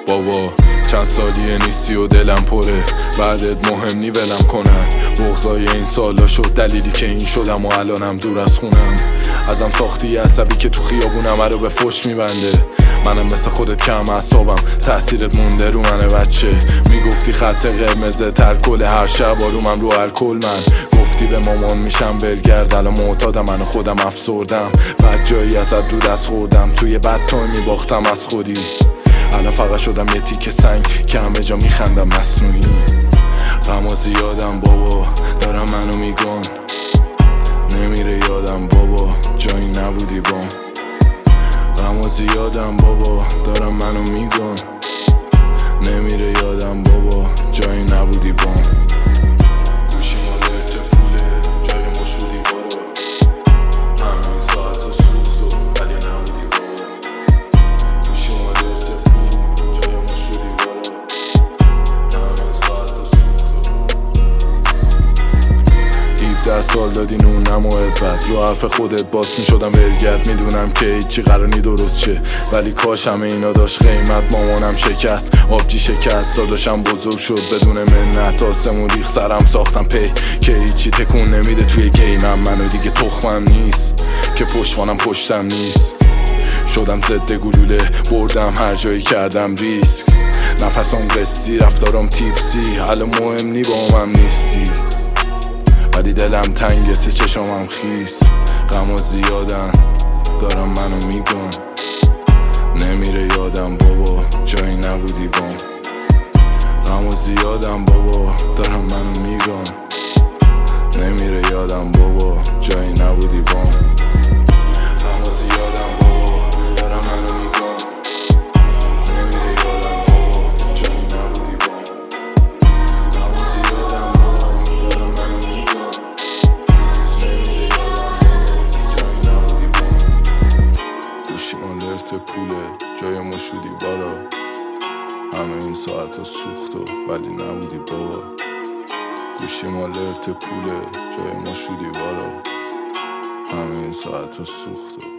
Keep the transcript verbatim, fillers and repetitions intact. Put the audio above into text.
بابا چند سالیه نیستی و دلم پره، بعدت مهم نی ولم کنن. بغضای این سالا شد دلیلی که این شدم و الانم دور از خونم. ازم ساختی عصبی که تو خیابونم رو به فش میبنده. منم مثل خودت کم اعصابم، تأثیرت مونده رو منه بچه. میگفتی خط قرمزه ترکل هر شب آرومم رو الکل. من گفتی به مامان میشم برگرد، الان معتادم من خودم افسردم. بد جایی ازت دو دست خوردم، توی بد تایم میباختم از خودی. الان فقط شدم یه تیکه سنگ که همه جا میخندم مصنوعی. غما زیادم بابا دارم منو میگن، نمیره یادم بابا جایی نبودی بام. غما زیادم بابا دارم منو میگن، نمیره یادم بابا جایی نبودی بام. ده سال دادی نونم و عبرت، رو حرف خودت باس می شدم برگرد. میدونم که هیچی قراری درست شه، ولی کاش همه اینا داشت قیمت. مامانم شکست، آبجی شکست، داداشم بزرگ شد بدون منت. آسمون ریخ سرم ساختم پی که هیچی تکون نمیده توی گیمم. منو دیگه تخمم نیست که پشتوانم پشتم نیست. شدم ضد گلوله، بردم هر جایی کردم ریسک. نفسم قصی، رفتارم تیپسی، الان مهم نی با هم نیستی. ولی دلم تنگته چشمم خیس. غما زیادن دارم منو میگن، نمیره یادم بابا جایی نبودی بام. غما زیادم بابا دارم منو میگن، نمیره یادم بابا جایی نبودی بام. غما زیادم بابا دارم منو میگن، نمیره یادم بابا جایی نبودی بام. غما زیادم بابا دارم منو میگن، آلرت پوله جای ما شدی بارا. همه این ساعت ها سوخت و ولی نبودی بابا. گوشیم آلرت پوله جای ما شدی بارا. همه این ساعت ها سوخت و